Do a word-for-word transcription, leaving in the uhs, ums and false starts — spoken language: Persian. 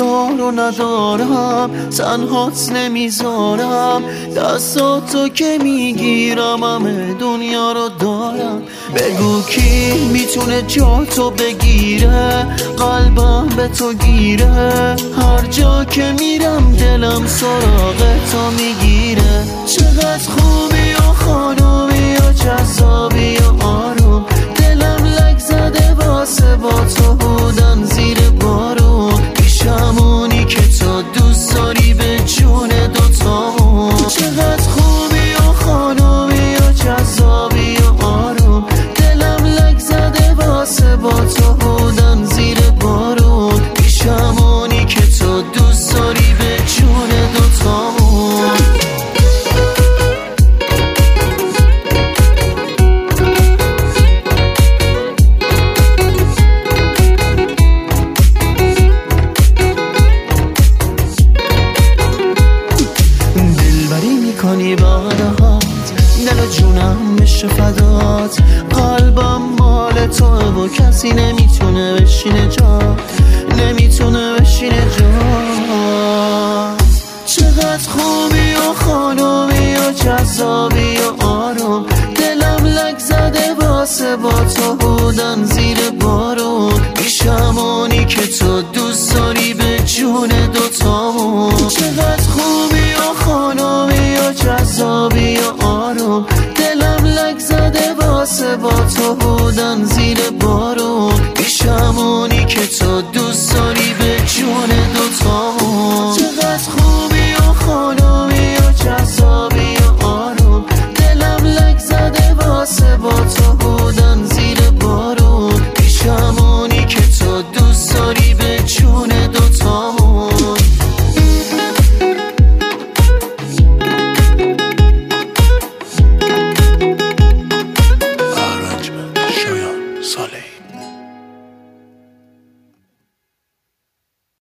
تو رو ندارم، تنهات نمیذارم، دستاتو که میگیرم همه دنیا رو دارم. بگو کی میتونه جا تو بگیره، قلبم به تو گیره، هر جا که میرم دلم سراغ تو میگیره. چقدر خوبی و خانومی و جذابی و آروم، دلم لک زده واسه با تو بودن زیر بارون، بیشمونی که تو دوست داری به جون دوتامون. چقدر خوبی و خانومی و جذابی و آروم، دلم لک زده واسه با تو بودن زیر بارون، بیشمونی که تو دوست داری به جون دوتامون. کنی بادهات دل و جونم بشه فدات، قلبم مال توه و کسی نمیتونه بشینه جات، نمیتونه بشینه جات. چقدر خوبی و خانومی و جذابی و آروم، دلم لک زده واسه با تو بودن زیر بارون، بیشمونی که تو دوست داری به جون دوتامون. چقدر خوبی و خانومی و جذابی و آروم، دلم لک زده واسه با تو بودن زیر بارون، بیشمونی که تو دوست